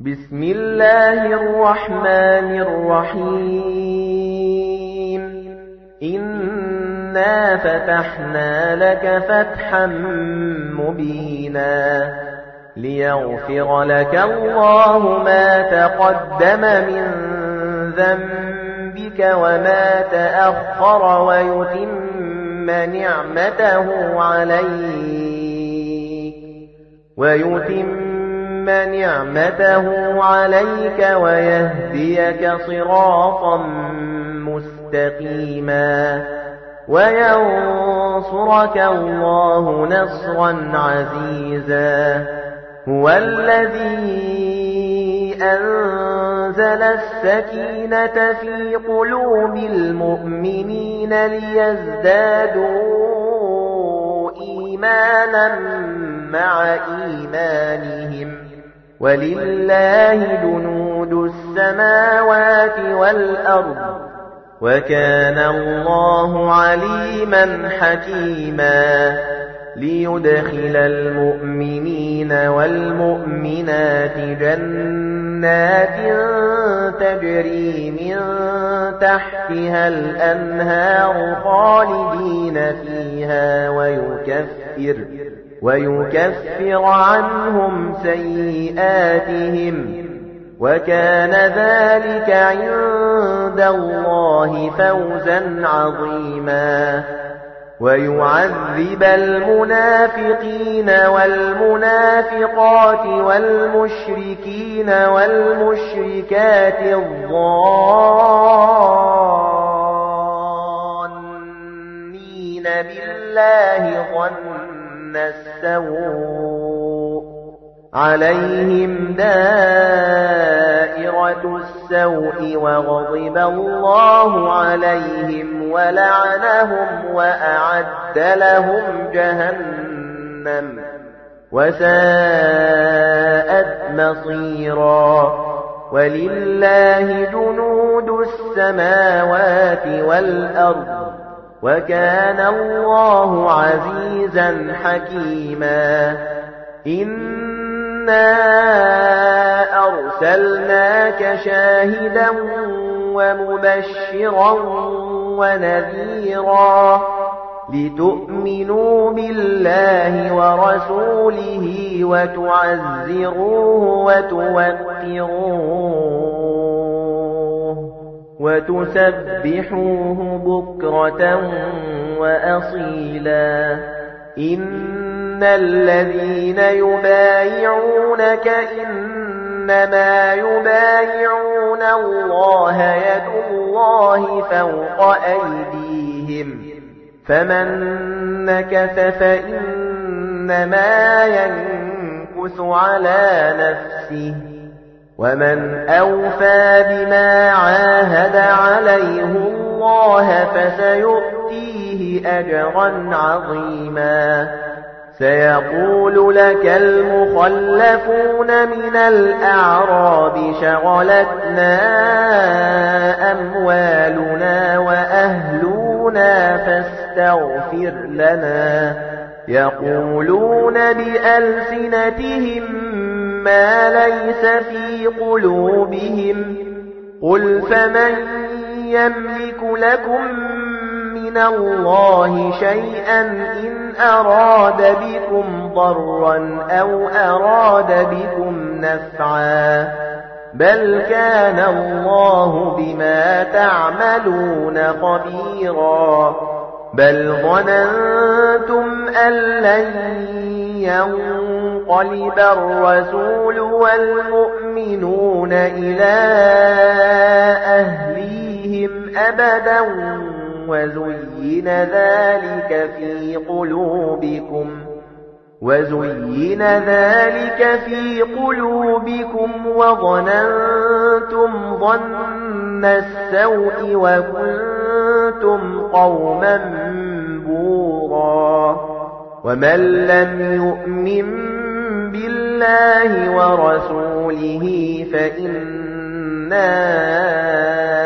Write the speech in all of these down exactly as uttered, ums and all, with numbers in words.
بسم الله الرحمن الرحيم إنا فتحنا لك فتحا مبينا ليغفر لك الله ما تقدم من ذنبك وما تأخر ويتم نعمته عليك ويتم نعمته عليك ويهديك صراطا مستقيما وينصرك الله نصرا عزيزا هو الذي أنزل السكينة في قلوب المؤمنين ليزدادوا إيمانا مع إيمانهم ولله جنود السماوات والأرض وكان الله عليما حكيما ليدخل المؤمنين والمؤمنات جنات تجري من تحتها الأنهار خالدين فيها ويكفر ويكفر عنهم سيئاتهم وكان ذلك عند الله فوزا عظيما ويعذب المنافقين والمنافقات والمشركين والمشركات الظانين بالله ظن السوء عليهم دائرة السوء وغضب الله عليهم ولعنهم وأعد لهم جهنم وساءت مصيرا ولله جنود السماوات والأرض وكان الله عزيزا حكيما إنا أرسلناك شاهدا ومبشرا ونذيرا لتؤمنوا بالله ورسوله وتعزروه وتوقروه وتسبحوه بكرة وأصيلا إن الذين يبايعونك إنما يبايعون الله يد الله فوق أيديهم فمن نكث فإنما ينكث على نفسه ومن أوفى بما عاهد عليه الله فسيؤتيه أجرا عظيما سيقول لك المخلفون من الأعراب شغلتنا أموالنا وأهلنا فاستغفر لنا يقولون بألسنتهم ما ليس في قلوبهم قل فمن يملك لكم من الله شيئا إن أراد بكم ضرا أو أراد بكم نفعا بل كان الله بما تعملون خبيرا بل ظننتم أن لن ينقلب الرسول والمؤمنون إلى أهليهم أبدا وزين ذلك في قلوبكم وزين ذلك في قلوبكم وظننتم ظن السوء وكنتم قوما بورا ومن لم يؤمن بالله ورسوله فإنا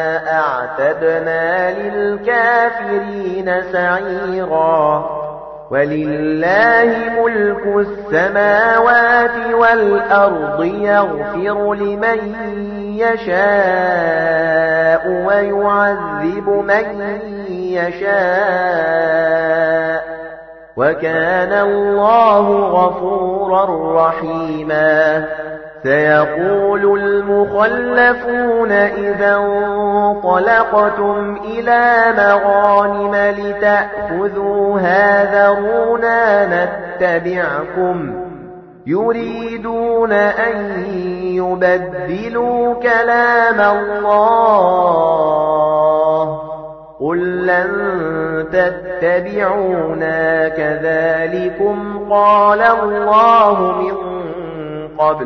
أعتدنا للكافرين سعيرا وَلِلَّهِ مُلْكُ السَّمَاوَاتِ وَالْأَرْضِ يَغْفِرُ لِمَن يَشَاءُ وَيُعَذِّبُ مَن يَشَاءُ وَكَانَ اللَّهُ غَفُورًا رَّحِيمًا. سيقول المخلفون إذا انطلقتم إلى مغانم لتأخذوها ذرونا نتبعكم يريدون أن يبدلوا كلام الله قل لن تتبعونا كذلكم قال الله من قبل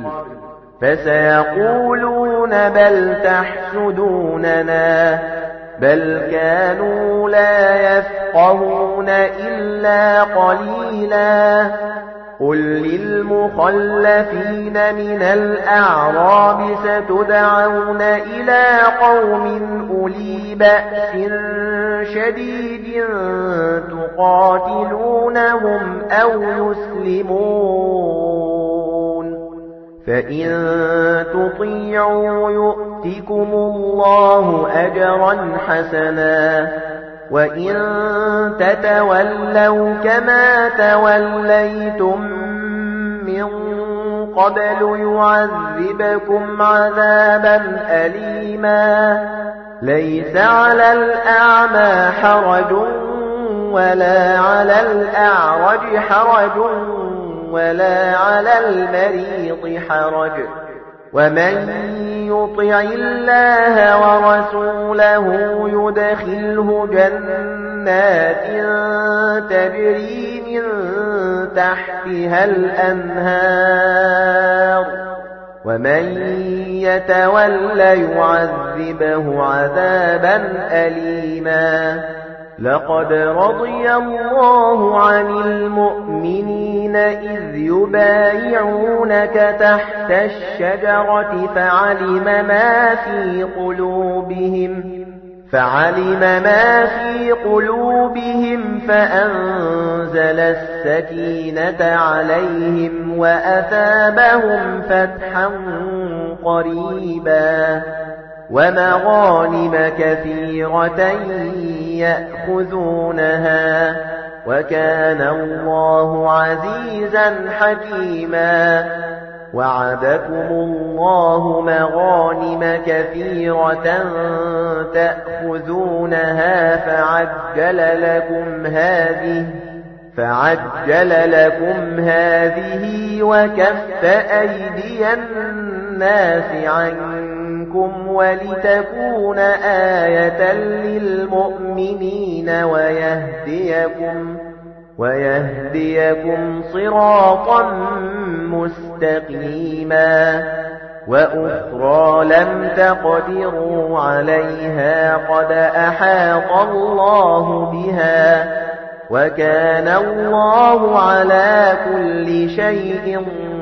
فسيقولون بل تحسدوننا بل كانوا لا يفقهون إلا قليلا. قل للمخلفين من الأعراب ستدعون إلى قوم أولي بأس شديد تقاتلونهم أو يسلمون فإن تطيعوا يؤتكم الله أجرا حسنا وإن تتولوا كما توليتم من قبل يعذبكم عذابا أليما. ليس على الأعمى حرج ولا على الأعرج حرج ولا على المريض حرج ومن يطع الله ورسوله يدخله جنات تجري من تحتها الأنهار ومن يتول يعذبه عذابا أليما. لقد رضي الله عن المؤمنين إذ يبايعونك تحت الشجرة فعلم ما في قلوبهم فعلم ما في قلوبهم فأنزل السكينة عليهم وأثابهم فتحا قريبا ومغانم كثيرة يأخذونها وكان الله عزيزا حكيما. وعدكم الله مغانم كثيرة تأخذونها فعجل لكم هذه فعجل لكم هذه وكف أيدي الناس عنكم ولتكون آية للمؤمنين ويهديكم ويهديكم صراطا مستقيما. وأخرى لم تقدروا عليها قد أحاط الله بها وكان الله على كل شيء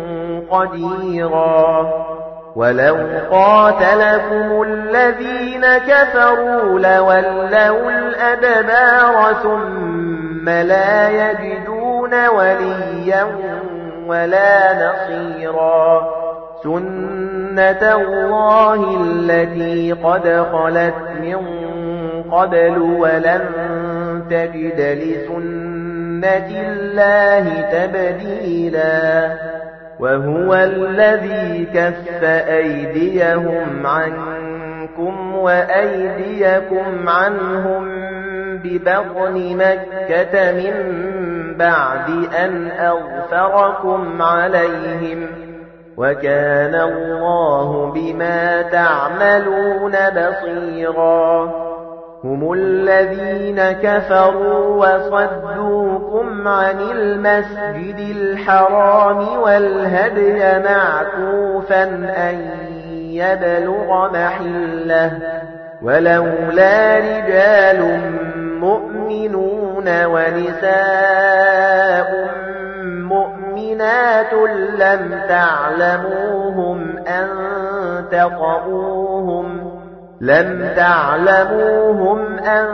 قديرا. ولو قاتلكم الذين كفروا لولوا الأدبار ثم لا يجدون وليا ولا نصيرا. سنة الله التي قد خلت من قبل ولن تجد لسنة الله تبديلا. وهو الذي كف أيديهم عنكم وأيديكم عنهم ببطن مكة من بعد أن أغفركم عليهم وكان الله بما تعملون بصيرا. هم الذين كفروا وصدوكم عن المسجد الحرام والهدي معكوفا أن يبلغ محله ولولا رجال مؤمنون ونساء مؤمنات لم تعلموهم أن تطؤوهم لم تعلموهم أن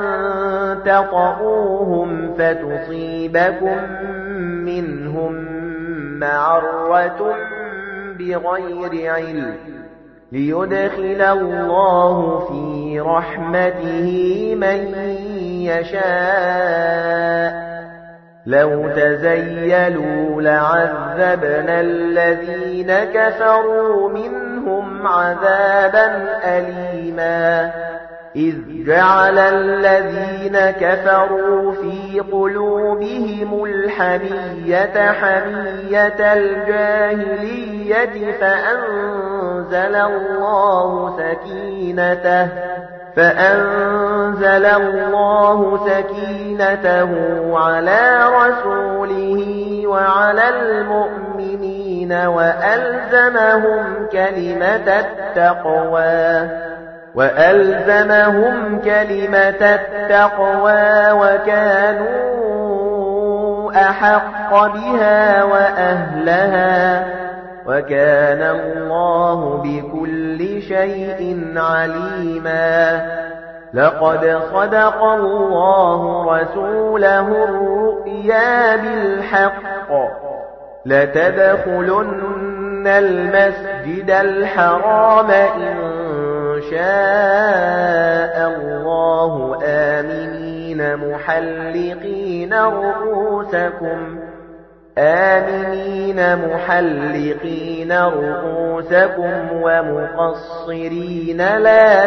تطؤوهم فتصيبكم منهم معرة بغير علم ليدخل الله في رحمته من يشاء لو تزيلوا لعذبنا الذين كفروا منهم عذابا أليما إذ جعل الذين كفروا في قلوبهم الحمية حمية الجاهلية فأنزل الله سكينته فأنزل الله سكينته على رسوله وعلى المؤمنين وألزمهم كلمة التقوى وألزمهم كلمة التقوى وكانوا أحق بها وأهلها وكان الله بكل شيء عليما لقد صدق الله رسوله الرؤيا بالحق لتدخلن المسجد الحرام إن شاء الله آمنين محلقين رؤوسكم آمنين محلقين رؤوسكم ومقصرين لا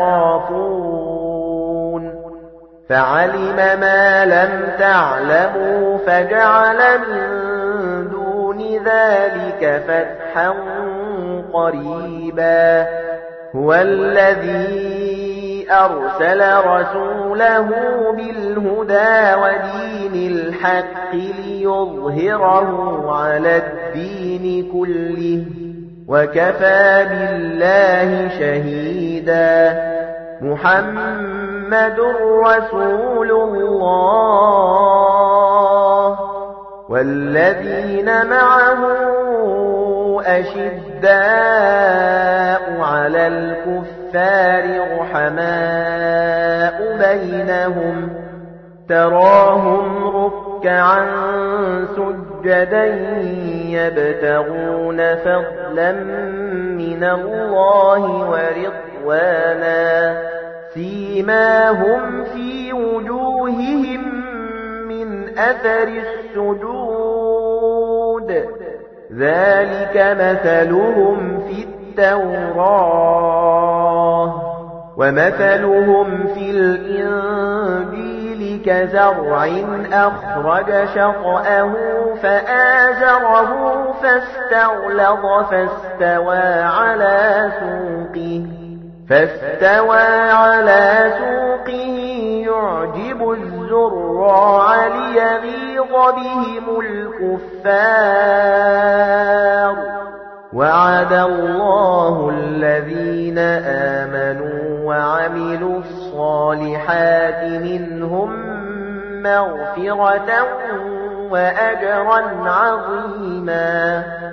تخافون فعلم ما لم تعلموا فجعل من دون ذلك فتحا قريبا هو الذي أرسل رسوله بالهدى ودين الحق ليظهره على الدين كله وكفى بالله شهيدا محمد رسول الله والذين معه أشداء على الكفار رحماء بينهم تراهم ركعا سجدا يبتغون فضلا من الله ورضوانا سيماهم في وجوههم من أثر السجود ذلك مثلهم في التوراة ومثلهم في الإنجيل كزرع أخرج شطأه فآزره فاستغلظ فاستوى على سوقه فاستوى على سوقه يعجب الزراع ليغيظ بهم الكفار وعد الله الذين آمنوا وعملوا الصالحات منهم مغفرة وأجرا عظيما